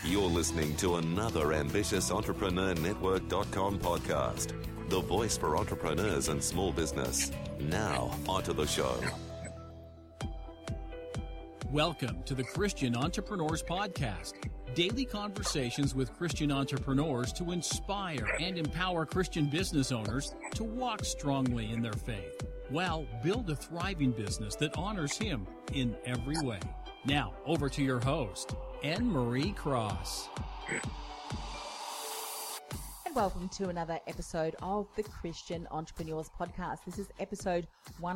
You're listening to another ambitious Entrepreneur Network.com podcast, the voice for entrepreneurs and small business. Now, onto the show. Welcome to the Christian Entrepreneurs Podcast. Daily conversations with Christian entrepreneurs to inspire and empower Christian business owners to walk strongly in their faith, while build a thriving business that honors Him in every way. Now, over to your host, Anne-Marie Cross. And welcome to another episode of the Christian Entrepreneurs Podcast. This is episode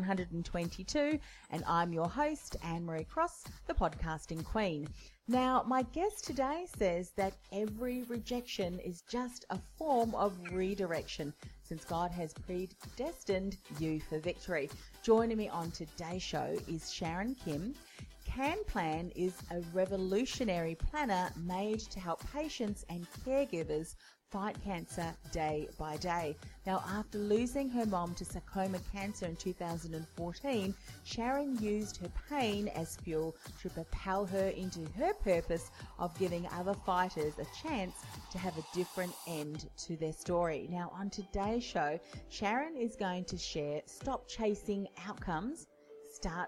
122, and I'm your host, Anne-Marie Cross, the podcasting queen. Now, my guest today says that every rejection is just a form of redirection, since God has predestined you for victory. Joining me on today's show is Sharon Kim. CanPlan is a revolutionary planner made to help patients and caregivers fight cancer day by day. Now, after losing her mom to sarcoma cancer in 2014, Sharon used her pain as fuel to propel her into her purpose of giving other fighters a chance to have a different end to their story. Now, on today's show, Sharon is going to share Stop Chasing Outcomes, Start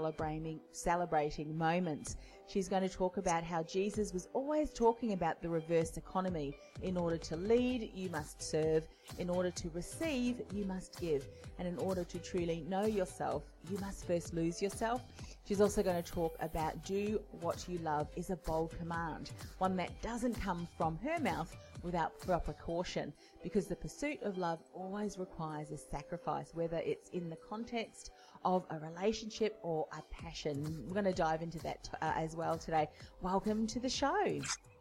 celebrating moments. She's going to talk about how Jesus was always talking about the reverse economy. In order to lead, you must serve. In order to receive, you must give. And in order to truly know yourself, you must first lose yourself. She's also going to talk about do what you love is a bold command, one that doesn't come from her mouth without proper caution, because the pursuit of love always requires a sacrifice, whether it's in the context of a relationship or a passion. We're going to dive into that as well today. Welcome to the show.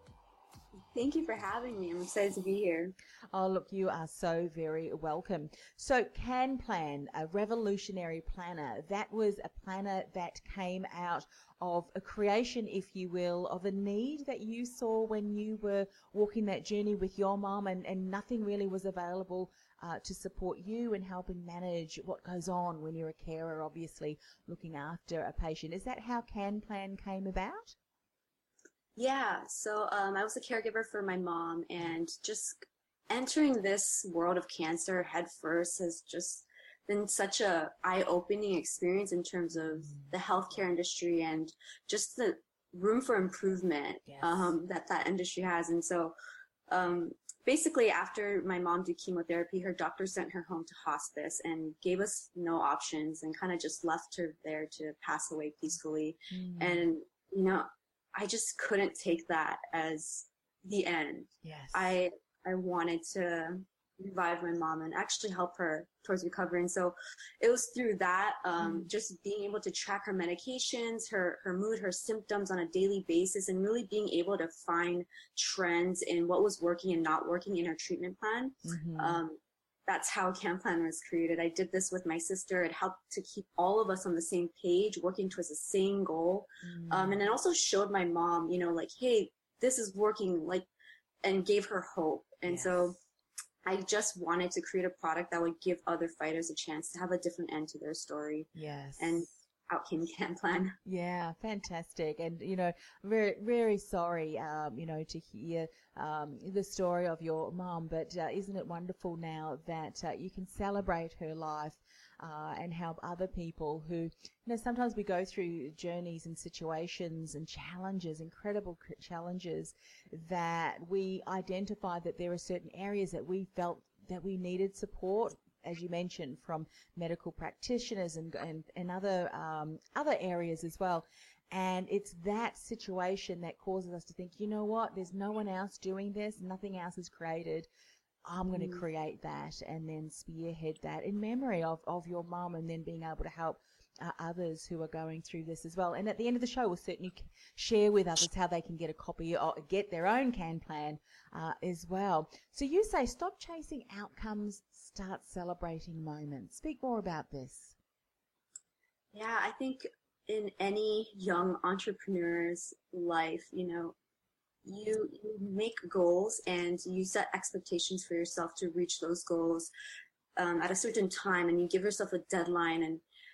Thank you for having me. I'm excited to be here. Oh, look, you are so very welcome. So CanPlan, a revolutionary planner, that was a planner that came out of a creation, if you will, of a need that you saw when you were walking that journey with your mom, and nothing really was available to support you and helping manage what goes on when you're a carer, obviously looking after a patient. Is that how CanPlan came about? Yeah, so I was a caregiver for my mom, and just entering this world of cancer head first has just been such a eye-opening experience in terms of the healthcare industry and just the room for improvement that industry has. And so basically, after my mom did chemotherapy, her doctor sent her home to hospice and gave us no options and kind of just left her there to pass away peacefully. And, you know, I just couldn't take that as the end. Yes. I wanted to revive my mom and actually help her towards recovery. And so it was through that, just being able to track her medications, her mood, her symptoms on a daily basis, and really being able to find trends in what was working and not working in her treatment plan. That's how CanPlan was created. I did this with my sister. It helped to keep all of us on the same page, working towards the same goal. And it also showed my mom, you know, like, hey, this is working, like, and gave her hope. And so I just wanted to create a product that would give other fighters a chance to have a different end to their story. Yes. And out came CanPlan. Yeah, fantastic. And, you know, very, very sorry, you know, to hear the story of your mom, but isn't it wonderful now that you can celebrate her life and help other people who, you know, sometimes we go through journeys and situations and challenges, incredible challenges, that we identify that there are certain areas that we felt that we needed support, as you mentioned, from medical practitioners and other areas as well. And it's that situation that causes us to think, you know what, there's no one else doing this, nothing else is created. I'm going to create that and then spearhead that in memory of your mum, and then being able to help others who are going through this as well. And at the end of the show, we'll certainly share with others how they can get a copy or get their own CanPlan as well. So you say, stop chasing outcomes, start celebrating moments. Speak more about this. Yeah, I think in any young entrepreneur's life, you know, you make goals and you set expectations for yourself to reach those goals at a certain time, and you give yourself a deadline,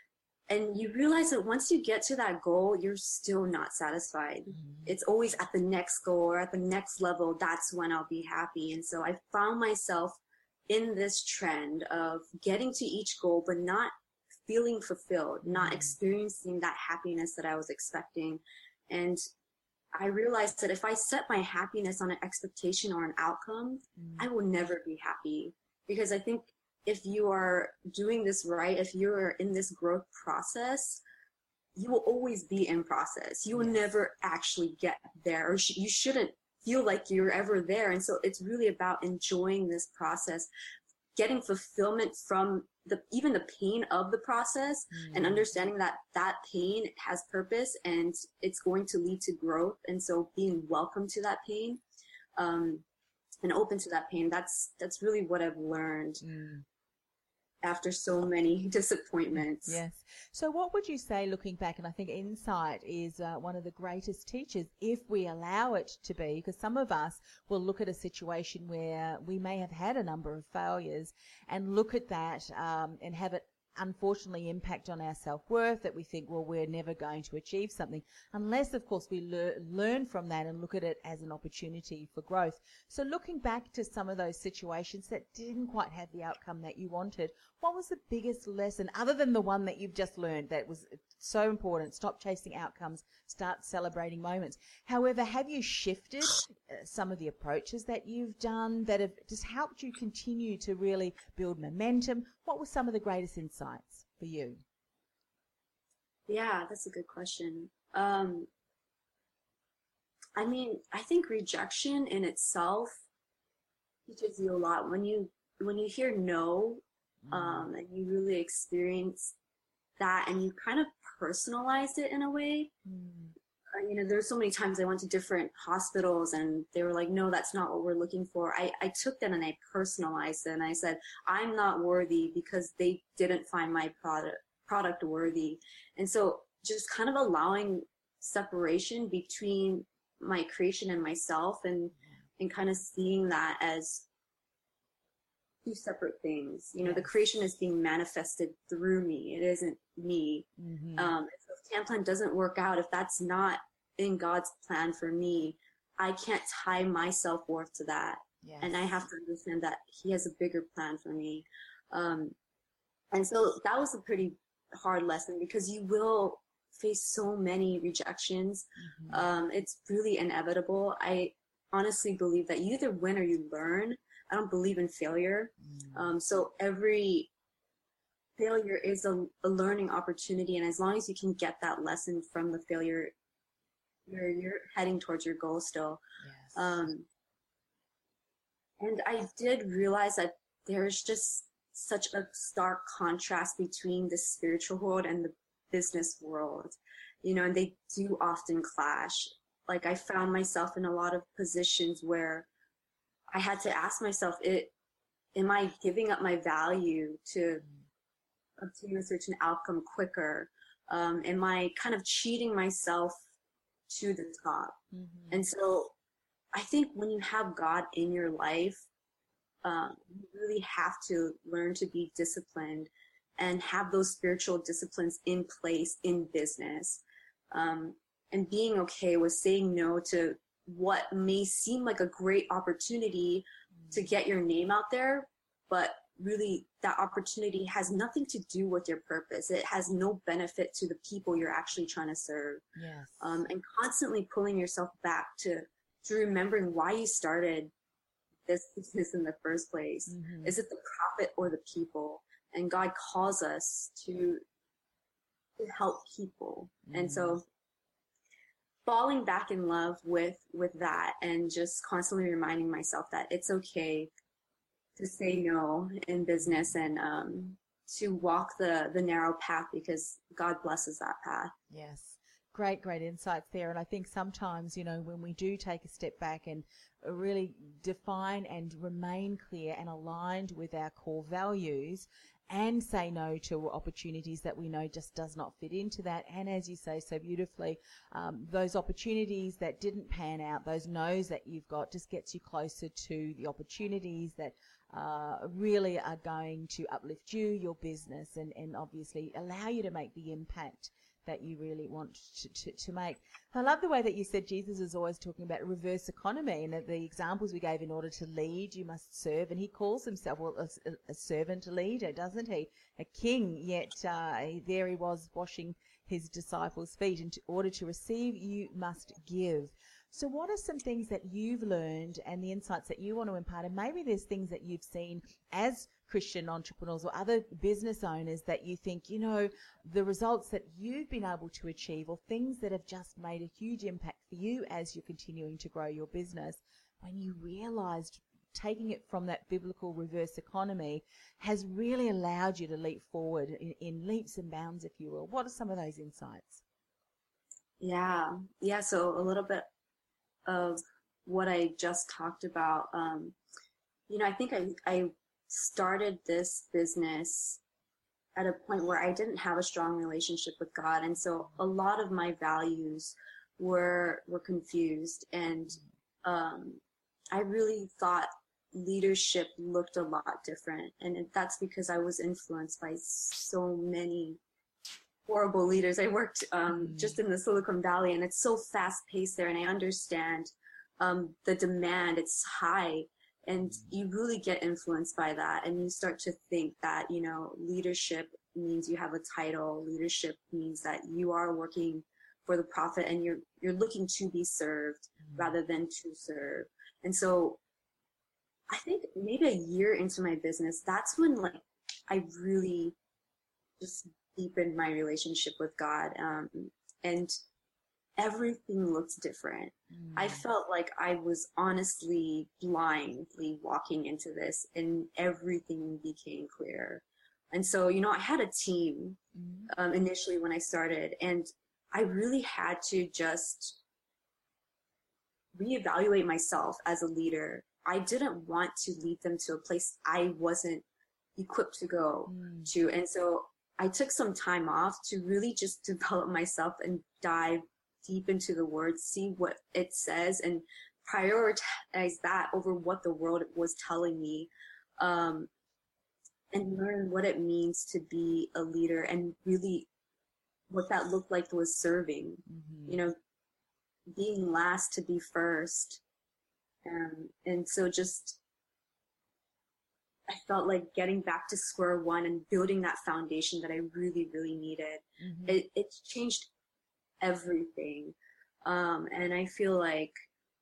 And you realize that once you get to that goal, you're still not satisfied. It's always at the next goal or at the next level. That's when I'll be happy. And so I found myself in this trend of getting to each goal, but not feeling fulfilled, not experiencing that happiness that I was expecting. And I realized that if I set my happiness on an expectation or an outcome, I will never be happy. Because I think if you are doing this right, if you're in this growth process, you will always be in process. You will never actually get there, or you shouldn't feel like you're ever there. And so it's really about enjoying this process, getting fulfillment from even the pain of the process, and understanding that that pain has purpose and it's going to lead to growth. And so being welcome to that pain, and open to that pain, that's really what I've learned after so many disappointments. Yes. So what would you say, looking back, and I think insight is one of the greatest teachers if we allow it to be, because some of us will look at a situation where we may have had a number of failures and look at that and have it unfortunately impact on our self-worth, that we think, well, we're never going to achieve something, unless, of course, we learn from that and look at it as an opportunity for growth. So looking back to some of those situations that didn't quite have the outcome that you wanted, what was the biggest lesson, other than the one that you've just learned that was so important? Stop chasing outcomes, start celebrating moments. However, have you shifted some of the approaches that you've done that have just helped you continue to really build momentum? What were some of the greatest insights for you? Yeah, that's a good question. I mean, I think rejection in itself teaches you a lot. When you hear no, and you really experience that, and you kind of personalize it in a way. You know, there's so many times I went to different hospitals and they were like, no, that's not what we're looking for. I took that and I personalized it, and I said, I'm not worthy because they didn't find my product worthy. And so just kind of allowing separation between my creation and myself, and kind of seeing that as two separate things. You know, the creation is being manifested through me. It isn't me. So if Tanplan doesn't work out, if that's not in God's plan for me, I can't tie my self-worth to that. And I have to understand that He has a bigger plan for me. And so that was a pretty hard lesson, because you will face so many rejections. It's really inevitable. I honestly believe that you either win or you learn. I don't believe in failure. So every failure is a learning opportunity. And as long as you can get that lesson from the failure, you're heading towards your goal still. And I did realize that there's just such a stark contrast between the spiritual world and the business world, you know, and they do often clash. Like, I found myself in a lot of positions where I had to ask myself, am I giving up my value to obtain a certain outcome quicker? Am I kind of cheating myself to the top? And so I think when you have God in your life, you really have to learn to be disciplined and have those spiritual disciplines in place in business, and being okay with saying no to what may seem like a great opportunity to get your name out there, but really that opportunity has nothing to do with your purpose. It has no benefit to the people you're actually trying to serve. And constantly pulling yourself back to remembering why you started this business in the first place. Is it the profit or the people? And God calls us to help people. And so falling back in love with that, and just constantly reminding myself that it's okay to say no in business, and to walk the narrow path, because God blesses that path. Great insights there. And I think sometimes, you know, when we do take a step back and really define and remain clear and aligned with our core values, and say no to opportunities that we know just does not fit into that. And as you say so beautifully, those opportunities that didn't pan out, those no's that you've got, just gets you closer to the opportunities that really are going to uplift you, your business, and obviously allow you to make the impact that you really want to make. I love the way that you said Jesus is always talking about reverse economy, and that the examples we gave, in order to lead, you must serve. And he calls himself, well, a servant leader, doesn't he? A king, yet there he was washing his disciples' feet. In order to receive, you must give. So what are some things that you've learned and the insights that you want to impart? And maybe there's things that you've seen as Christian entrepreneurs or other business owners that you think, you know, the results that you've been able to achieve, or things that have just made a huge impact for you as you're continuing to grow your business, when you realized taking it from that biblical reverse economy has really allowed you to leap forward in leaps and bounds, if you will. What are some of those insights? Yeah. So a little bit of what I just talked about. I think I started this business at a point where I didn't have a strong relationship with God. And so a lot of my values were confused. And I really thought leadership looked a lot different. And that's because I was influenced by so many horrible leaders. I worked just in the Silicon Valley, and it's so fast paced there. And I understand the demand, it's high. And you really get influenced by that. And you start to think that, leadership means you have a title. Leadership means that you are working for the profit, and you're looking to be served rather than to serve. And so I think maybe a year into my business, that's when I really just deepened my relationship with God. And everything looked different. I felt like I was honestly blindly walking into this, and everything became clear. And so, I had a team initially when I started, and I really had to just reevaluate myself as a leader. I didn't want to lead them to a place I wasn't equipped to go to. And so I took some time off to really just develop myself and dive deep into the word, see what it says, and prioritize that over what the world was telling me, and learn what it means to be a leader, and really what that looked like was serving, being last to be first. And so just, I felt like getting back to square one and building that foundation that I really, really needed. It changed everything. And I feel like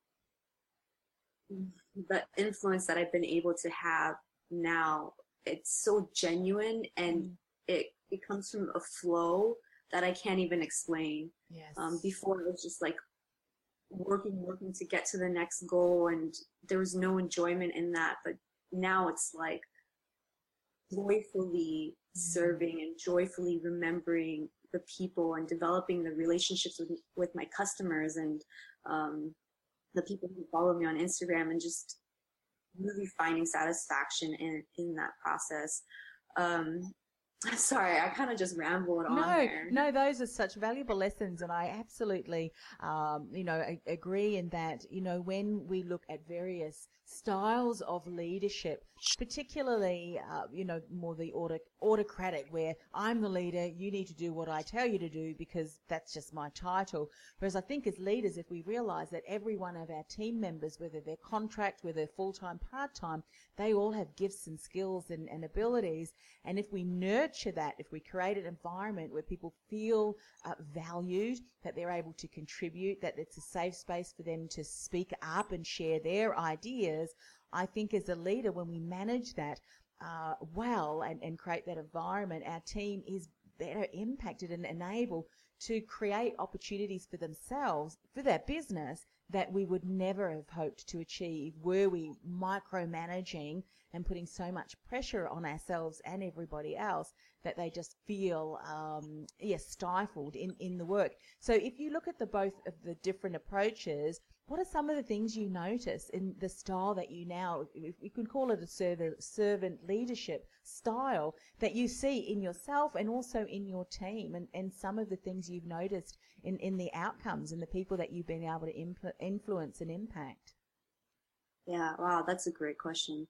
the influence that I've been able to have now, it's so genuine, and it comes from a flow that I can't even explain. Yes. Before it was just like working to get to the next goal, and there was no enjoyment in that. But now it's like joyfully serving and joyfully remembering the people and developing the relationships with my customers and the people who follow me on Instagram, and just really finding satisfaction in that process. Sorry, I kind of just rambled on there. No, those are such valuable lessons, and I absolutely, agree in that, when we look at various styles of leadership, particularly, more the autocratic, where I'm the leader, you need to do what I tell you to do because that's just my title. Whereas I think as leaders, if we realize that every one of our team members, whether they're contract, whether they're full-time, part-time, they all have gifts and skills and abilities. And if we nurture that, if we create an environment where people feel valued, that they're able to contribute, that it's a safe space for them to speak up and share their ideas, I think as a leader, when we manage that well and create that environment, our team is better impacted and enabled to create opportunities for themselves, for their business, that we would never have hoped to achieve were we micromanaging and putting so much pressure on ourselves and everybody else that they just feel, stifled in the work. So if you look at the both of the different approaches, what are some of the things you notice in the style that you now, if we could call it a servant leadership style, that you see in yourself and also in your team, and some of the things you've noticed in the outcomes and the people that you've been able to influence and impact? Yeah, wow, that's a great question.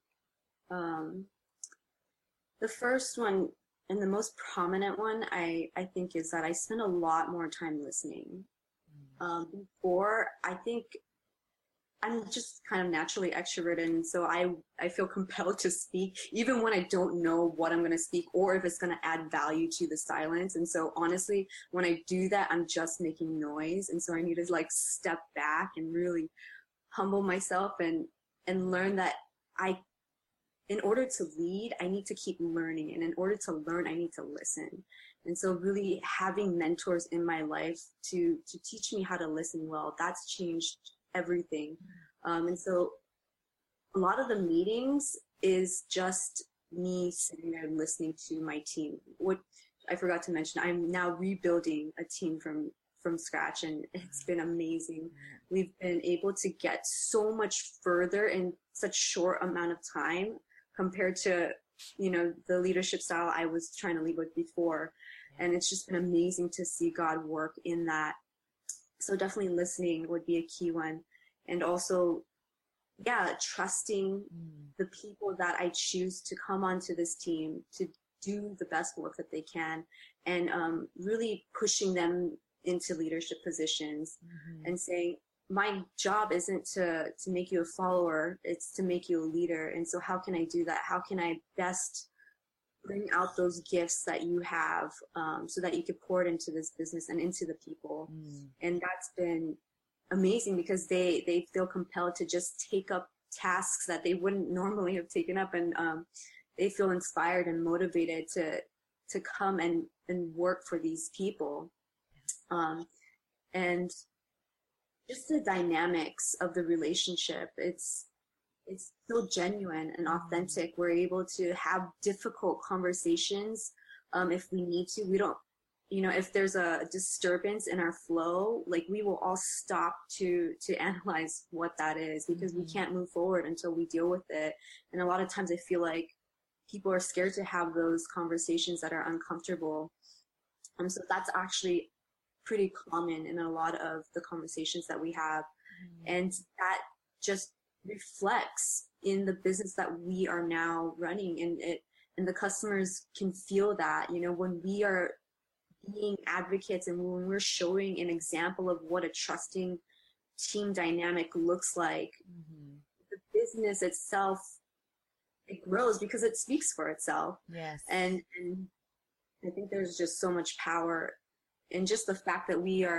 The first one and the most prominent one, I think, is that I spend a lot more time listening. Before, I think I'm just kind of naturally extroverted, so I feel compelled to speak, even when I don't know what I'm going to speak or if it's going to add value to the silence. And so honestly, when I do that, I'm just making noise. And so I need to like step back and really humble myself and learn that in order to lead, I need to keep learning. And in order to learn, I need to listen. And so really having mentors in my life to teach me how to listen well, that's changed everything. And so a lot of the meetings is just me sitting there listening to my team. What I forgot to mention, I'm now rebuilding a team from scratch, and it's been amazing. We've been able to get so much further in such short amount of time compared to, the leadership style I was trying to lead with before. And it's just been amazing to see God work in that. So definitely listening would be a key one. And also, trusting the people that I choose to come onto this team to do the best work that they can, and really pushing them into leadership positions and saying, my job isn't to make you a follower, it's to make you a leader. And so how can I do that? How can I best bring out those gifts that you have, so that you could pour it into this business and into the people? And that's been amazing because they feel compelled to just take up tasks that they wouldn't normally have taken up, and they feel inspired and motivated to come and work for these people. And just the dynamics of the relationship, it's so genuine and authentic. We're able to have difficult conversations if we need to. We don't, if there's a disturbance in our flow, like we will all stop to analyze what that is, because we can't move forward until we deal with it. And a lot of times I feel like people are scared to have those conversations that are uncomfortable. So that's actually pretty common in a lot of the conversations that we have. And that just reflects in the business that we are now running, and the customers can feel that, when we are being advocates and when we're showing an example of what a trusting team dynamic looks like, the business itself, it grows because it speaks for itself. Yes. And I think there's just so much power in just the fact that we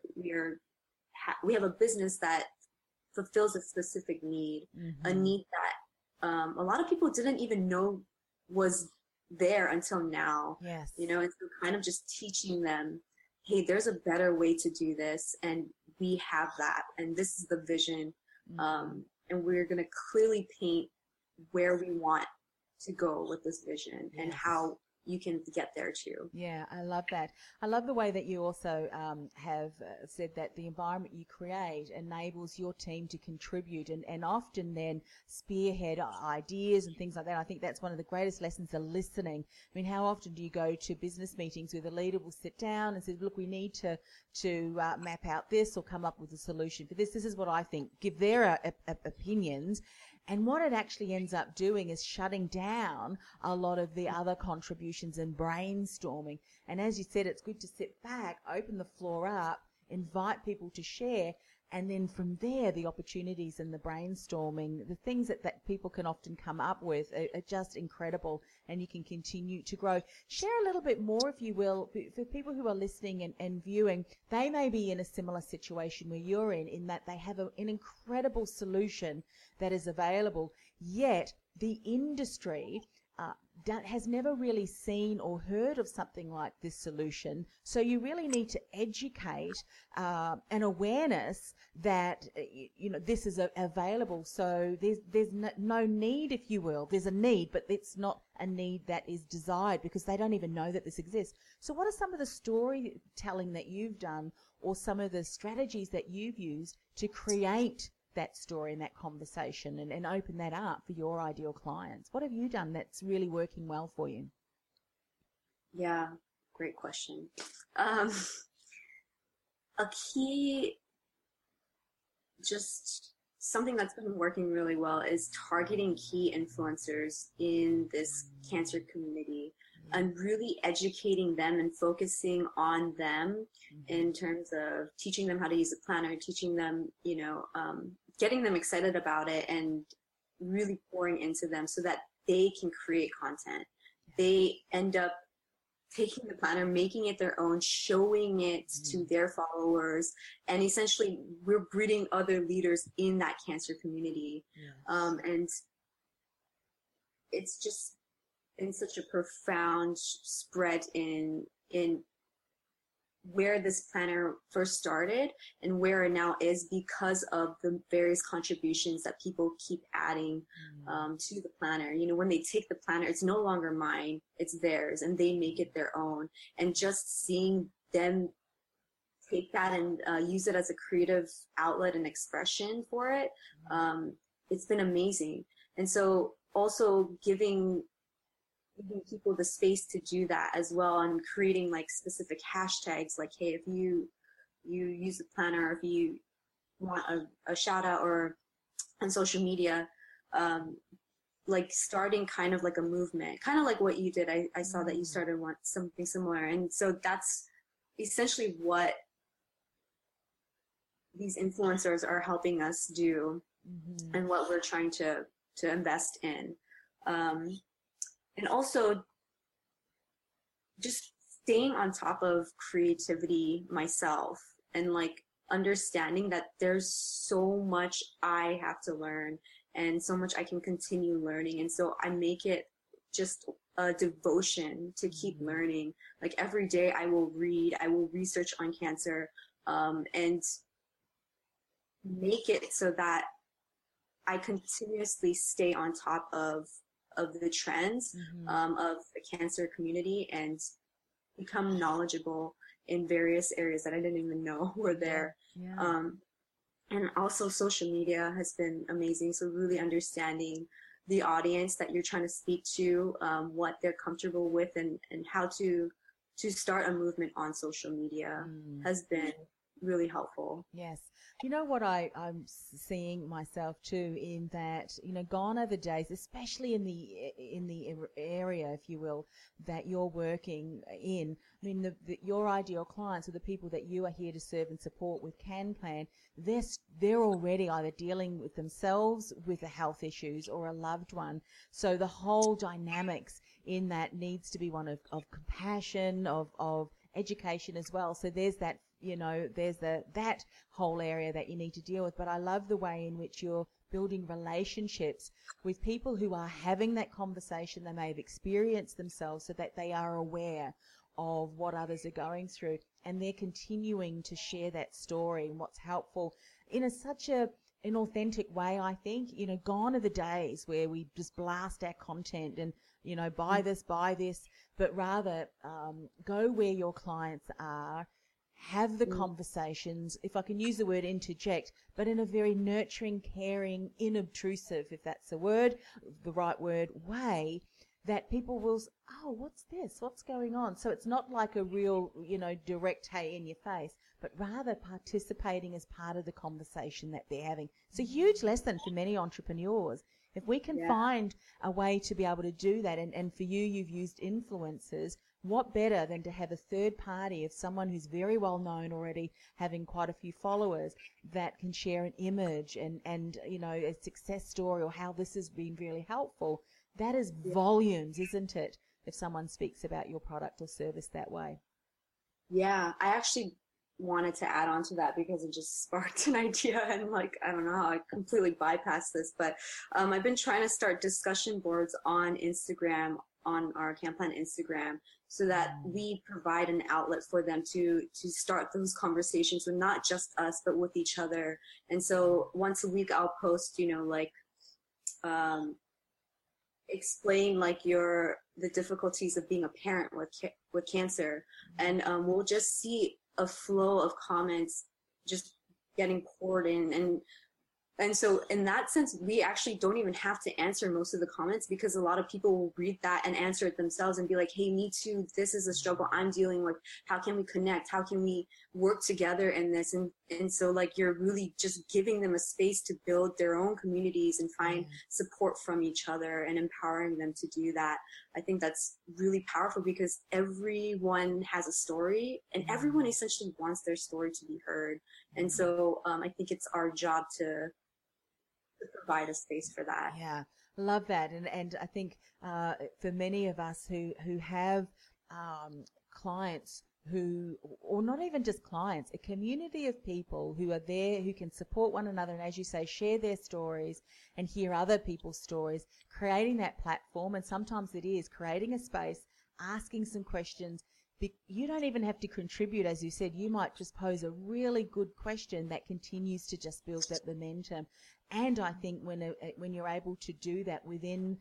have a business that fulfills a specific need, a need that a lot of people didn't even know was there until now. Yes. And so kind of just teaching them, hey, there's a better way to do this, and we have that, and this is the vision, and we're going to clearly paint where we want to go with this vision and how you can get there too. Yeah, I love that. I love the way that you also have said that the environment you create enables your team to contribute and often then spearhead ideas and things like that. I think that's one of the greatest lessons of listening. I mean, how often do you go to business meetings where the leader will sit down and say, look, we need to map out this or come up with a solution for this. This is what I think. Give their opinions. And what it actually ends up doing is shutting down a lot of the other contributions and brainstorming. And as you said, it's good to sit back, open the floor up, invite people to share, and then from there, the opportunities and the brainstorming, the things that people can often come up with are just incredible, and you can continue to grow. Share a little bit more, if you will, for people who are listening and viewing. They may be in a similar situation where you're in that they have an incredible solution that is available, yet the industry has never really seen or heard of something like this solution. So you really need to educate an awareness that, this is available. So there's no need, if you will. There's a need, but it's not a need that is desired because they don't even know that this exists. So what are some of the storytelling that you've done or some of the strategies that you've used to create that story and that conversation and open that up for your ideal clients? What have you done that's really working well for you? Yeah, great question. A key, just something that's been working really well is targeting key influencers in this cancer community and really educating them and focusing on them in terms of teaching them how to use a planner, teaching them, getting them excited about it and really pouring into them so that they can create content. They end up taking the planner, making it their own, showing it to their followers, and essentially we're breeding other leaders in that cancer community. And it's just been such a profound spread in where this planner first started and where it now is because of the various contributions that people keep adding to the planner. When they take the planner, it's no longer mine, it's theirs, and they make it their own. And just seeing them take that and use it as a creative outlet and expression for it, it's been amazing. And so also giving people the space to do that as well, and creating like specific hashtags, like, hey, if you use a planner, if you want a shout out or on social media, like starting kind of like a movement, kind of like what you did. I saw that you started something similar. And so that's essentially what these influencers are helping us do and what we're trying to invest in. And also just staying on top of creativity myself and like understanding that there's so much I have to learn and so much I can continue learning. And so I make it just a devotion to keep learning. Like every day I will read, I will research on cancer, and make it so that I continuously stay on top of the trends of the cancer community and become knowledgeable in various areas that I didn't even know were there. And also social media has been amazing. So really understanding the audience that you're trying to speak to, what they're comfortable with, and how to start a movement on social media has been really helpful. Yes. You know what I'm seeing myself too, in that, gone are the days, especially in the area, if you will, that you're working in. I mean, your ideal clients are the people that you are here to serve and support with CanPlan. They're already either dealing with themselves with the health issues or a loved one. So the whole dynamics in that needs to be one of compassion, of education as well. So there's that, there's that whole area that you need to deal with. But I love the way in which you're building relationships with people who are having that conversation they may have experienced themselves, so that they are aware of what others are going through, and they're continuing to share that story and what's helpful in such an authentic way. I think, gone are the days where we just blast our content and, buy this, but rather go where your clients are, have the conversations, if I can use the word interject, but in a very nurturing, caring, inobtrusive, if that's the right word, way, that people will, oh, what's this? What's going on? So it's not like a real, direct, hey, in your face, but rather participating as part of the conversation that they're having. It's a huge lesson for many entrepreneurs. If we can find a way to be able to do that, and for you've used influencers, what better than to have a third party of someone who's very well known already, having quite a few followers, that can share an image and a success story or how this has been really helpful. That is volumes, isn't it, if someone speaks about your product or service that way? Yeah, I actually wanted to add on to that because it just sparked an idea, and I don't know how I completely bypassed this, but I've been trying to start discussion boards on Instagram on our Camp-Plan Instagram so that we provide an outlet for them to start those conversations with not just us, but with each other. And so once a week I'll post, like, explain like the difficulties of being a parent with cancer. And we'll just see a flow of comments just getting poured in. And so in that sense, we actually don't even have to answer most of the comments, because a lot of people will read that and answer it themselves and be like, hey, me too. This is a struggle I'm dealing with. How can we connect? How can we work together in this? And so like, you're really just giving them a space to build their own communities and find support from each other and empowering them to do that. I think that's really powerful, because everyone has a story and everyone essentially wants their story to be heard. And so I think it's our job to provide a space for that. Yeah, love that. And I think for many of us who have clients or not even just clients, a community of people who are there, who can support one another, and as you say, share their stories and hear other people's stories, creating that platform. And sometimes it is creating a space, asking some questions. You don't even have to contribute, as you said. You might just pose a really good question that continues to just build that momentum. And I think when you're able to do that within,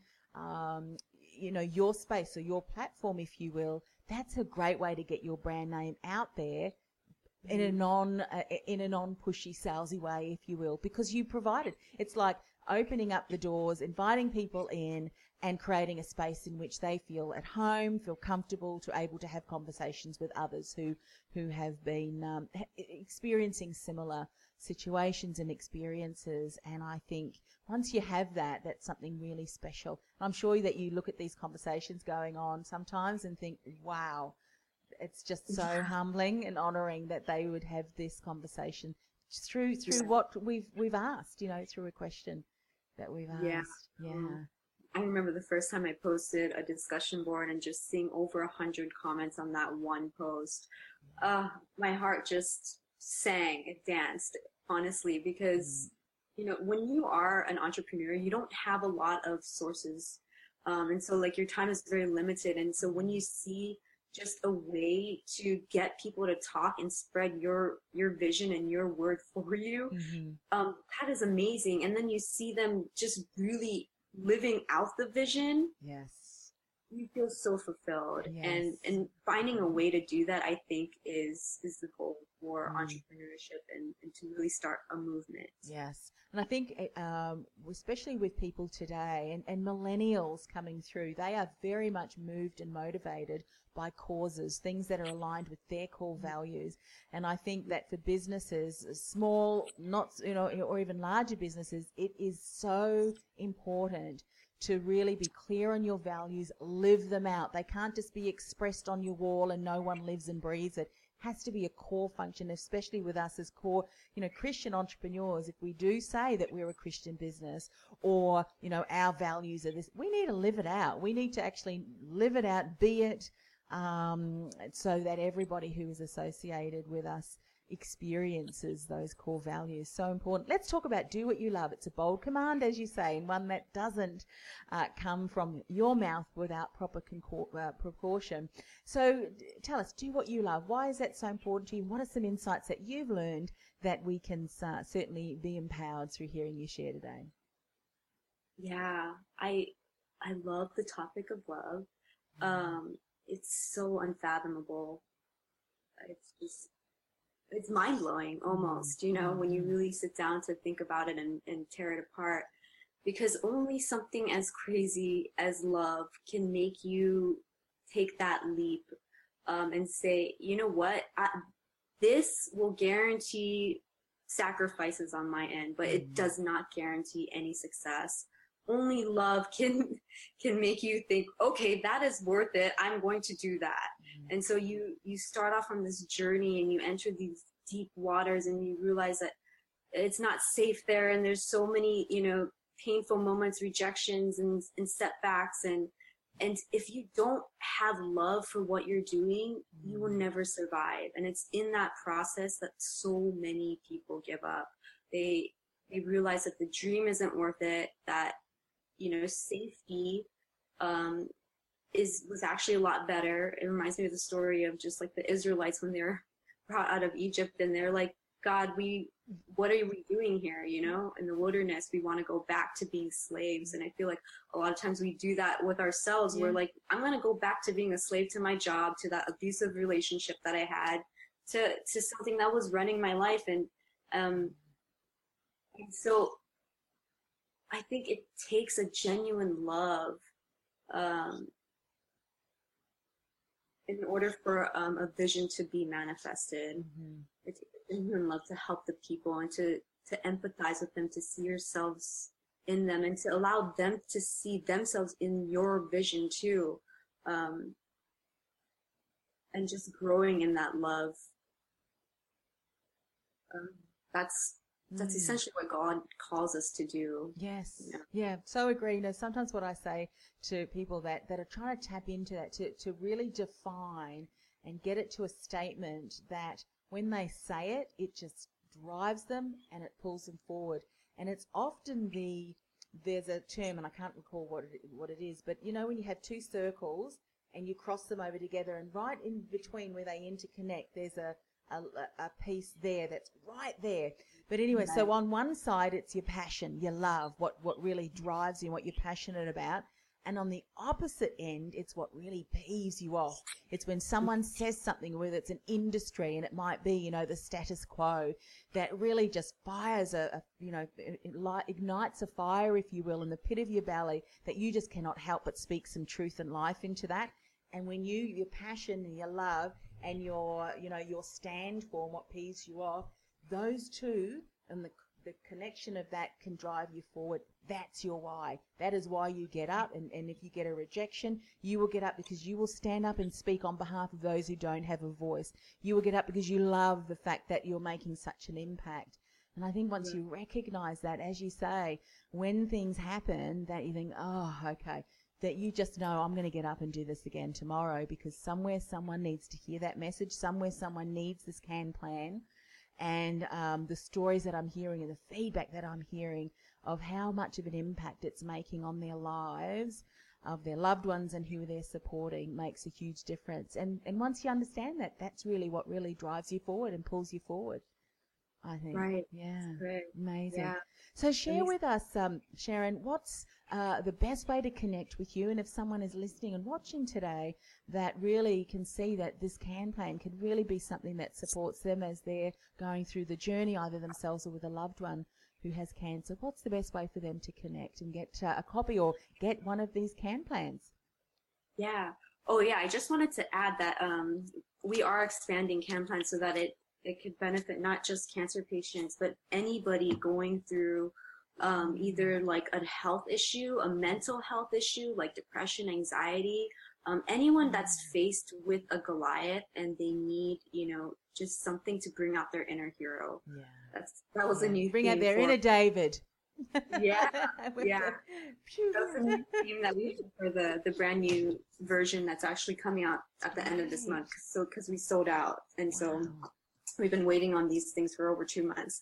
your space or your platform, if you will, that's a great way to get your brand name out there in a non-pushy, salesy way, if you will, because you provide it. It's like opening up the doors, inviting people in, and creating a space in which they feel at home, feel comfortable, to able to have conversations with others who have been experiencing similar situations and experiences. And I think once you have that, that's something really special. I'm sure that you look at these conversations going on sometimes and think, wow, it's just so humbling and honoring that they would have this conversation through what we've asked, through a question that we've asked. Yeah. I remember the first time I posted a discussion board and just seeing over 100 comments on that one post. My heart just sang, it danced, honestly, because, when you are an entrepreneur, you don't have a lot of sources. And so like your time is very limited. And so when you see just a way to get people to talk and spread your vision and your word for you, that is amazing. And then you see them just really living out the vision. Yes. You feel so fulfilled. Yes. And finding a way to do that, I think, is the goal for entrepreneurship and to really start a movement. Yes. And I think especially with people today and millennials coming through, they are very much moved and motivated by causes, things that are aligned with their core values. And I think that for businesses, small, not, or even larger businesses, it is so important to really be clear on your values, live them out. They can't just be expressed on your wall and no one lives and breathes it. Has to be a core function, especially with us as core, Christian entrepreneurs. If we do say that we're a Christian business or, our values are this, we need to live it out. We need to actually live it out, be it, so that everybody who is associated with us experiences those core values. So important. Let's talk about do what you love. It's a bold command, as you say, and one that doesn't come from your mouth without proper proportion. So tell us, do what you love. Why is that so important to you? What are some insights that you've learned that we can certainly be empowered through hearing you share today? Yeah, I love the topic of love. It's so unfathomable. It's mind-blowing almost, when you really sit down to think about it and tear it apart, because only something as crazy as love can make you take that leap and say, you know what, this will guarantee sacrifices on my end, but it does not guarantee any success. Only love can make you think, okay, that is worth it. I'm going to do that. And so you start off on this journey and you enter these deep waters and you realize that it's not safe there. And there's so many, painful moments, rejections and setbacks. And if you don't have love for what you're doing, you will never survive. And it's in that process that so many people give up. They realize that the dream isn't worth it, that, safety, was actually a lot better. It reminds me of the story of just like the Israelites when they're brought out of Egypt, and they're like, God, what are we doing here? You know, in the wilderness, we want to go back to being slaves. And I feel like a lot of times we do that with ourselves. We're like, I'm going to go back to being a slave to my job, to that abusive relationship that I had, to something that was running my life. And so I think it takes a genuine love in order for a vision to be manifested. It takes a genuine love to help the people and to empathize with them, to see yourselves in them, and to allow them to see themselves in your vision too. And just growing in that love. That's essentially what God calls us to do. Yes. Yeah. So agree. You know, sometimes what I say to people that are trying to tap into that, to really define and get it to a statement that when they say it, it just drives them and it pulls them forward. And it's often there's a term, and I can't recall what it is, but you know, when you have two circles and you cross them over together, and right in between where they interconnect, there's a piece there that's right there. But anyway, so on one side, it's your passion, your love, what really drives you, what you're passionate about. And on the opposite end, it's what really peeves you off. It's when someone says something, whether it's an industry, and it might be, you know, the status quo, that really just fires ignites a fire, if you will, in the pit of your belly, that you just cannot help but speak some truth and life into that. And when your passion and your love and your stand for and what peeves you off, those two and the connection of that can drive you forward. That's your why. That is why you get up. And if you get a rejection, you will get up because you will stand up and speak on behalf of those who don't have a voice. You will get up because you love the fact that you're making such an impact. And I think once you recognize that, as you say, when things happen, that you think, oh, okay, that you just know, I'm going to get up and do this again tomorrow, because somewhere someone needs to hear that message. Somewhere someone needs this CAN plan. And the stories that I'm hearing and the feedback that I'm hearing of how much of an impact it's making on their lives, of their loved ones and who they're supporting, makes a huge difference. And once you understand that, that's really what really drives you forward and pulls you forward, I think. Right. Yeah. Right. Amazing. Yeah. So share with us, Sharon, what's the best way to connect with you? And if someone is listening and watching today that really can see that this CAN plan could really be something that supports them as they're going through the journey, either themselves or with a loved one who has cancer, what's the best way for them to connect and get a copy or get one of these CAN plans? Yeah. Oh, yeah. I just wanted to add that we are expanding CAN plans so that it could benefit not just cancer patients, but anybody going through either like a health issue, a mental health issue, like depression, anxiety, anyone that's faced with a Goliath and they need, just something to bring out their inner hero. Yeah. That was a new bring theme out their inner David. Yeah. Yeah. That's a new theme that we did for the brand new version that's actually coming out at the end of this month. So, because we sold out. And so we've been waiting on these things for over 2 months.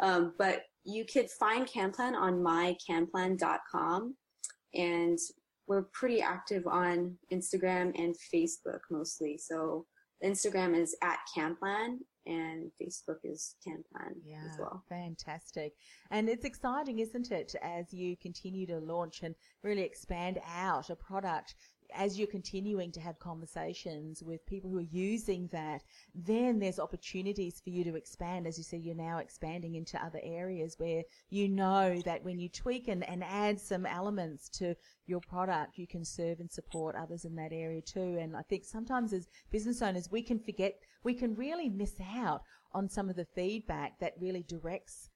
But you could find CanPlan on mycanplan.com. And we're pretty active on Instagram and Facebook mostly. So Instagram is @CanPlan and Facebook is CanPlan as well. Fantastic. And it's exciting, isn't it, as you continue to launch and really expand out a product, as you're continuing to have conversations with people who are using that, then there's opportunities for you to expand. As you said, you're now expanding into other areas where you know that when you tweak and add some elements to your product, you can serve and support others in that area too. And I think sometimes as business owners, we can really miss out on some of the feedback that really directs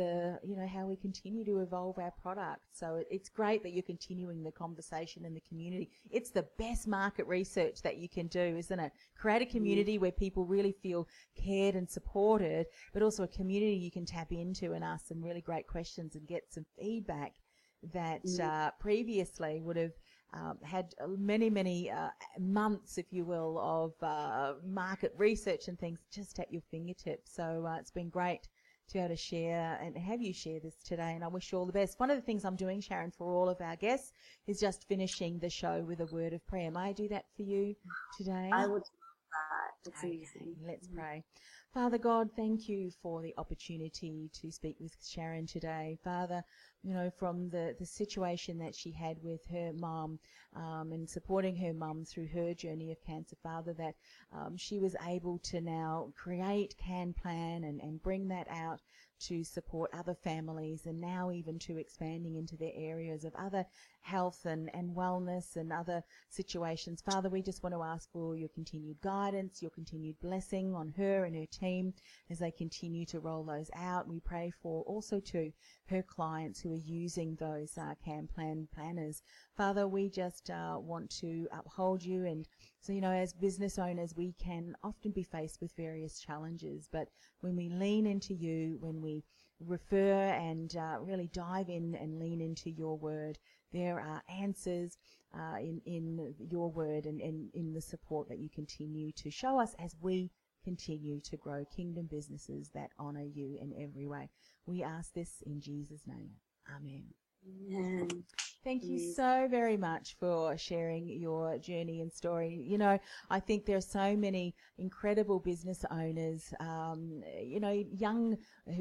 how we continue to evolve our product. So it's great that you're continuing the conversation in the community. It's the best market research that you can do, isn't it? Create a community where people really feel cared and supported, but also a community you can tap into and ask some really great questions and get some feedback that previously would have had many months, if you will, of market research and things just at your fingertips. So it's been great to be able to share and have you share this today. And I wish you all the best. One of the things I'm doing, Sharon, for all of our guests is just finishing the show with a word of prayer. May I do that for you today? I would do that. It's amazing. Let's pray. Father God, thank you for the opportunity to speak with Sharon today. Father, you know, from the situation that she had with her mum and supporting her mum through her journey of cancer, Father, that she was able to now create CanPlan and bring that out to support other families, and now even to expanding into their areas of other health and wellness and other situations. Father, we just want to ask for your continued guidance, your continued blessing on her and her team as they continue to roll those out. We pray for also to her clients who are using those CanPlan planners. Father, we just want to uphold you. And so, you know, as business owners, we can often be faced with various challenges, but when we lean into you, when we refer and really dive in and lean into your word, there are answers in your word and in the support that you continue to show us as we continue to grow kingdom businesses that honor you in every way. We ask this in Jesus' name. Amen. Amen. Thank you so very much for sharing your journey and story. You know, I think there are so many incredible business owners, you know, young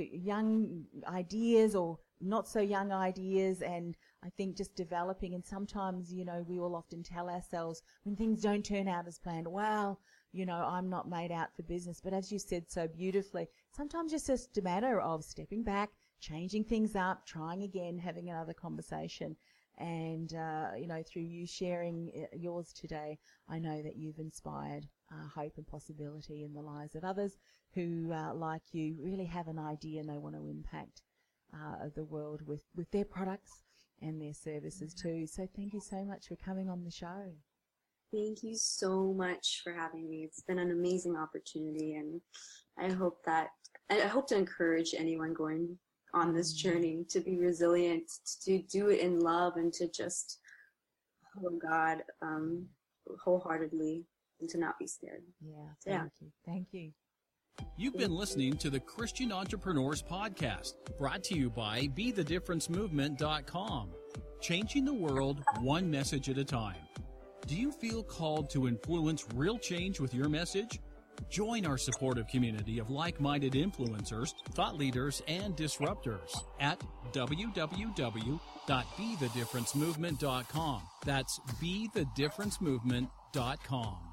ideas or not so young ideas, and I think just developing. And sometimes, you know, we will often tell ourselves when things don't turn out as planned, well, you know, I'm not made out for business. But as you said so beautifully, sometimes it's just a matter of stepping back, changing things up, trying again, having another conversation. And, you know, through you sharing yours today, I know that you've inspired hope and possibility in the lives of others who, like you, really have an idea and they want to impact the world with their products and their services too. So thank you so much for coming on the show. Thank you so much for having me. It's been an amazing opportunity, and I hope to encourage anyone going on this journey to be resilient, to do it in love, and to just follow God wholeheartedly, and to not be scared. Yeah, thank you. You've been listening to the Christian Entrepreneurs Podcast, brought to you by BeTheDifferenceMovement.com. Changing the world one message at a time. Do you feel called to influence real change with your message? Join our supportive community of like-minded influencers, thought leaders, and disruptors at www.BeTheDifferenceMovement.com. That's BeTheDifferenceMovement.com.